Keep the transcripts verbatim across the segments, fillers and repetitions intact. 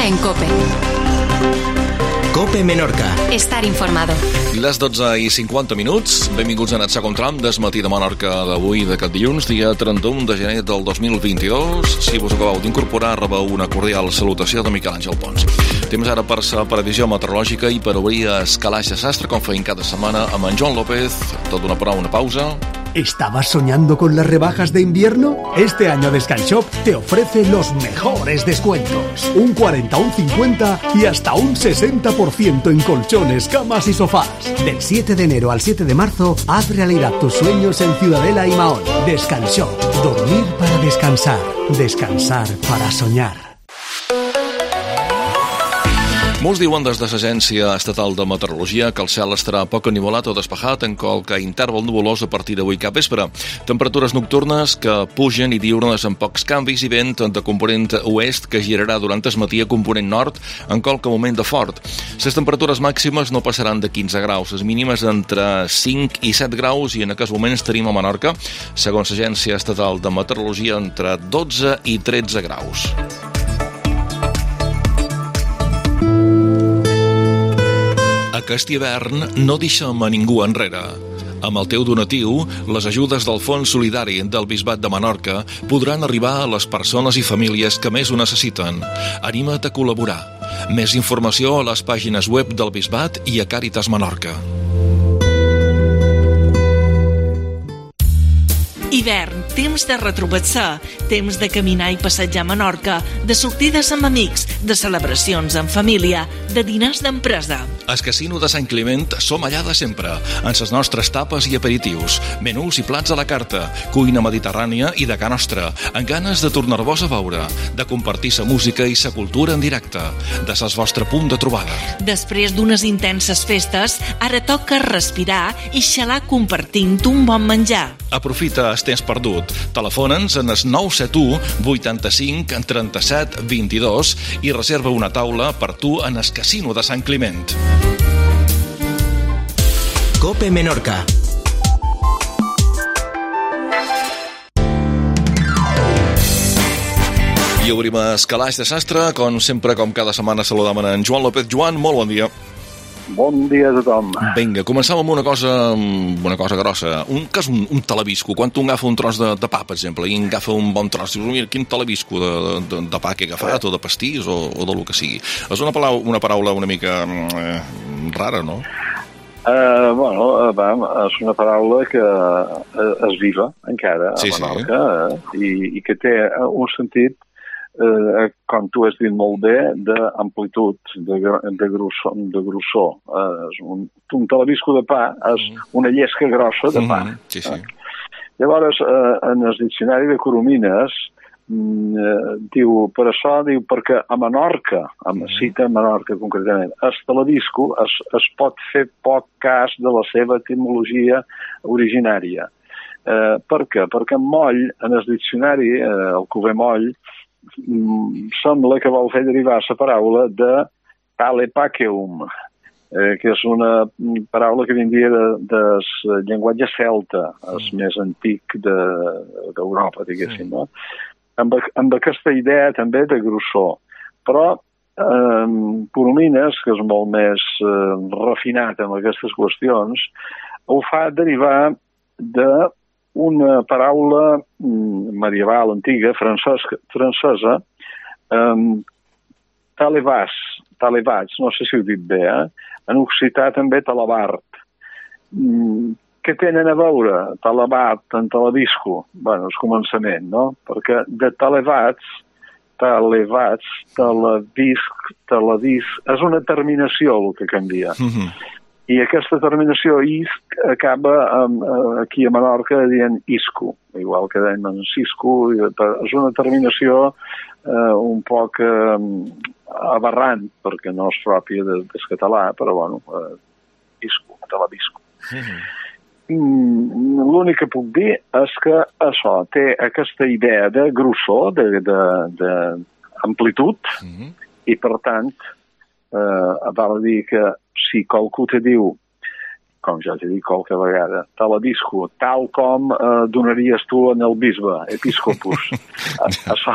en COPE. COPE Menorca. Estar informado. Les dotze i cinquanta minuts. Benvinguts en el segon tram del matí de Menorca d'avui, d'aquest dilluns, dia trenta-u de gener del dos mil vint-i-dos. Si vos acabeu d'incorporar, rebeu una cordial salutació de Miquel Àngel Pons. Temps ara per la previsió meteorològica i per obrir el calaix de sastre, com feim cada setmana, amb en Joan López. Tot d'una paraula, una pausa. ¿Estabas soñando con las rebajas de invierno? Este año Descanshop te ofrece los mejores descuentos. Un cuarenta, un cincuenta y hasta un sesenta por ciento en colchones, camas y sofás. Del siete de enero al siete de marzo, haz realidad tus sueños en Ciudadela y Mahón. Descanshop. Dormir para descansar. Descansar para soñar. Molts diuen des de l'Agència Estatal de Meteorologia que el cel estarà poc enivolat o despejat en qualque interval nuvolós a partir d'avui cap vespre. Temperatures nocturnes que pugen i diurnes amb pocs canvis i vent de component oest que girarà durant el matí a component nord en qualque moment de fort. Les temperatures màximes no passaran de quinze graus, les mínimes entre cinc i set graus i en aquests moments tenim a Menorca, segons l'Agència Estatal de Meteorologia, entre dotze i tretze graus. Aquest hivern no deixem a ningú enrere. Amb el teu donatiu, les ajudes del Fons Solidari del Bisbat de Menorca podran arribar a les persones i famílies que més ho necessiten. Anima't a col·laborar. Més informació a les pàgines web del Bisbat i a Càritas Menorca. Hivern, temps de retrobar-se, temps de caminar i passejar a Menorca, de sortides amb amics, de celebracions en família, de dinars d'empresa. Al Casino de Sant Climent som allà de sempre, amb les nostres tapes i aperitius, menús i plats a la carta, cuina mediterrània i de ca nostra, amb ganes de tornar-vos a veure, de compartir sa música i sa cultura en directe, de ses vostre punt de trobada. Després d'unes intenses festes, ara toca respirar i xalar compartint un bon menjar. Aprofita el temps perdut. Telefona'ns en el nou set u vuitanta-cinc trenta-set vint-i-dos i reserva una taula per tu en el Casino de Sant Climent. COPE Menorca. I obrim el calaix de sastre, com sempre, com cada setmana saludam en Joan López. Joan, molt bon dia. Bon dia a tothom. Vinga, començam amb una cosa, una cosa grossa. Un, que és un, un talabisco? Quan tu agafa un tros de, de pa, per exemple, i agafa un bon tros, dius, mira, quin talabisco de, de, de pa que he agafat, o de pastís, o, o de lo que sigui. És una paraula una, paraula una mica eh, rara, no? Uh, bueno, va, és una paraula que és viva encara a sí, Menorca, sí. eh, i, i que té un sentit, eh, com tu has dit molt bé, d'amplitud, de, de grossor. De grossor. Eh, és un, un talabisco de pa és una llesca grossa de pa. Mm-hmm. Sí, sí. Eh? Llavors, eh, en el diccionari de Coromines, eh, diu, per això, diu, perquè a Menorca, a cita a Menorca concretament, el talabisco es, es pot fer poc cas de la seva etimologia originària. Eh, per què? Perquè en moll, en el diccionari, eh, el Cuber Moll, sembla que vol fer derivar la paraula de talepaceum, eh, que és una paraula que vindria del de, de llenguatge celta, el mm. més antic d'Europa, de, diguéssim, no? Amb, amb aquesta idea també de grossor. Però eh, Coromines, que és molt més eh, refinat en aquestes qüestions, ho fa derivar de una paraula medieval, antiga, francesa, francesa um, talebas, talebats, no sé si ho dic bé, eh? En occità també talabart. Mm, què tenen a veure talabat en talabisco? Bueno, és començament, no? Perquè de talebats, talebats, talabisc, talabisc, és una terminació el que canvia. Mm-hmm. I aquesta terminació isc acaba um, aquí a Menorca dient isco, igual que deien en cisco. És una terminació uh, un poc uh, aberrant, perquè no és pròpia del de català, però bueno, uh, isco, talabisco. Mm-hmm. L'únic que puc dir és que això té aquesta idea de grossor, d'amplitud, mm-hmm. i per tant uh, val a dir que si qualcú te diu, com ja t'he dit qualque vegada, talabisco, tal com eh, donaries tu en el bisbe, episcopus. Això,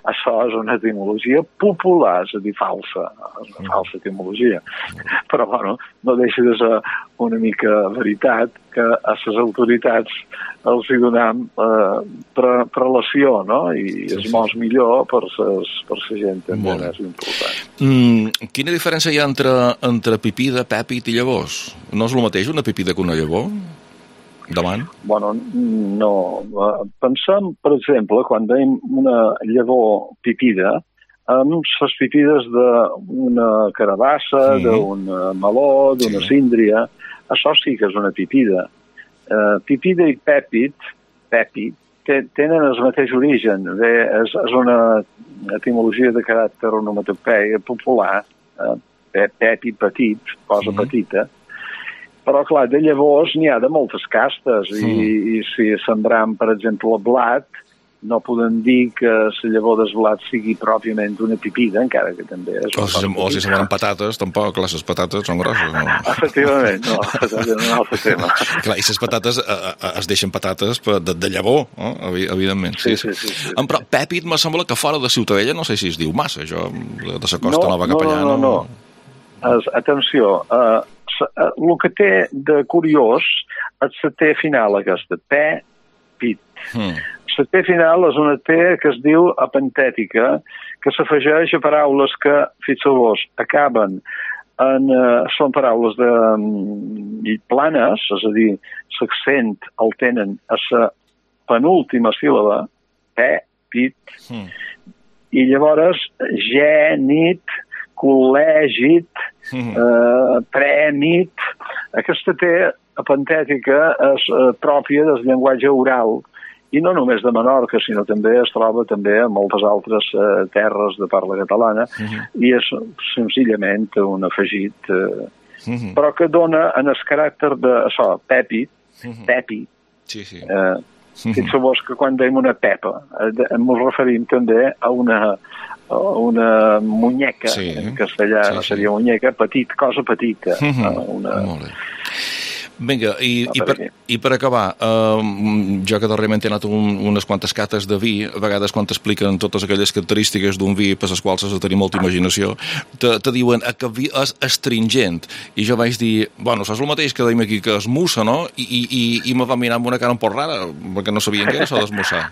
això és una etimologia popular, és a dir, falsa, és una falsa etimologia. Però, bueno, no deixa de ser una mica veritat que a les autoritats els hi donem eh, pre prelació, no? I sí, és molt millor per la gent també més important. Mm, quina diferència hi ha entre, entre pipida, pèpid i llavors? No és el mateix una pipida que una llavor? Davant? Bueno, no. Pensem, per exemple, quan veiem una llavor pipida, amb les pipides d'una carabassa, sí. d'un meló, d'una sí. síndria, això sí que és una pipida. Uh, pipida i pèpid, pèpid, tenen el mateix origen. Bé, és, és una etimologia de caràcter onomatopeic popular, uh, pèpid, petit, cosa mm. petita. Però, clar, de llavors n'hi ha de moltes castes mm. i, i si sembram, per exemple, el blat, no podem dir que la llavor del blat sigui pròpiament una pipida, encara que també és... O si, o si sembren patates, tampoc, clar, les patates són grosses, no? Efectivament, no, és un altre tema. Clar, i les patates eh, eh, es deixen patates de, de llavor, no? Evidentment. Sí, sí, sí. sí, sí, sí. Però pèpid me sembla que fora de Ciutadella no sé si es diu massa, això, de la costa no, nova cap allà. No, no, no, no. Es, atenció, uh, el que té de curiós és la T final aquesta, pè-pit. Hmm. La T final és una T que es diu apentètica, que s'afegeix a paraules que, fixeu-vos, acaben en... Uh, són paraules de, um, planes, és a dir, l'accent el tenen a la penúltima síl·laba, pè-pit, hmm. i llavors gènit, col·lègit, mm. eh, prèmit. Aquesta T apentètica és eh, pròpia del llenguatge oral, i no només de Menorca, sinó també es troba també en moltes altres eh, terres de parla catalana, mm-hmm. i és senzillament un afegit, eh, mm-hmm. però que dona en el caràcter de, això, pepi, mm-hmm. pepi, sí, sí. Eh, fixeu-vos que quan dèiem una pepa, eh, ens referim també a una... una muñeca, sí, en castellà sí, sí. seria muñeca, petit, cosa petita. Mm-hmm. una... Molt bé. Vinga, i, i, per, i per acabar, eh, jo que darrerament he anat un, unes quantes cates de vi, a vegades quan t'expliquen totes aquelles característiques d'un vi per les quals has de tenir molta imaginació, te, te diuen que el vi és astringent, i jo vaig dir, bueno, saps el mateix que deim aquí, que és mussa, no? I, i, i, i me va mirar amb una cara un poc rara, perquè no sabien què era això d'esmussar.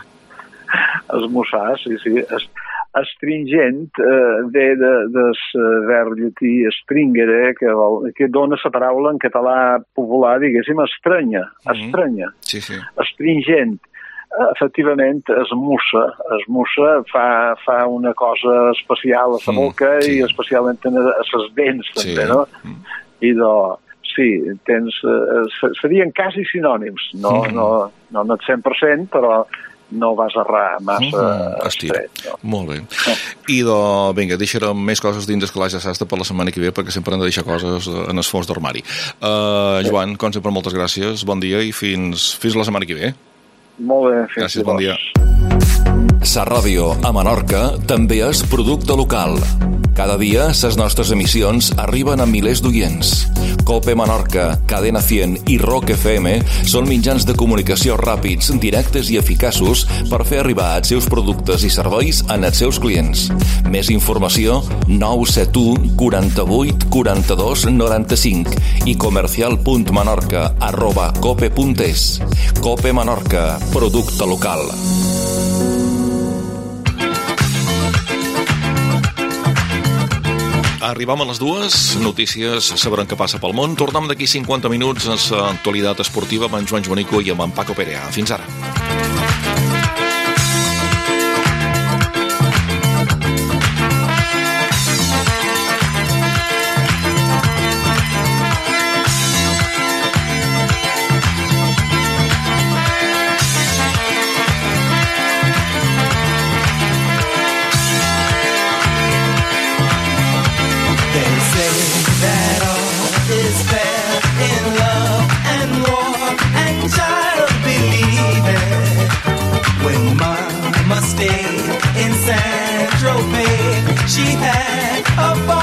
Esmussar, sí, sí, és... Astringent eh, ve de, de verb llatí stringere, que, vol, que dona la paraula en català popular, diguéssim, estranya, estranya. Mm-hmm. Sí, sí. Astringent. Efectivament, esmussa. Esmussa fa, fa una cosa especial a la boca mm, sí. i especialment a les dents, també, sí. no? Mm. I de... Sí, tens... Eh, serien quasi sinònims. No, mm. no, no, no el cent per cent, però... no vas errar massa mm, estret. No? Molt bé. I, de, vinga, deixarem més coses dins del calaix de sastre per la setmana que ve, perquè sempre hem de deixar coses en el fons d'armari. Uh, Joan, com sempre, moltes gràcies, bon dia i fins, fins la setmana que ve. Molt bé, fins gràcies, bon dia. Sa Ràdio a Menorca també és producte local. Cada dia, les nostres emissions arriben a milers d'oients. Cope Menorca, Cadena cent i Rock F M són mitjans de comunicació ràpids, directes i eficaços per fer arribar els seus productes i serveis als seus clients. Més informació, nou set u, quaranta-vuit, quaranta-dos, noranta-cinc i comercial.menorca arroba cope punt es. Cope Menorca, producte local. Arribam a les dues, notícies, sabrem què passa pel món. Tornem d'aquí cinquanta minuts a l'actualitat esportiva amb en Joan Joanico i amb en Paco Perea. Fins ara. She had a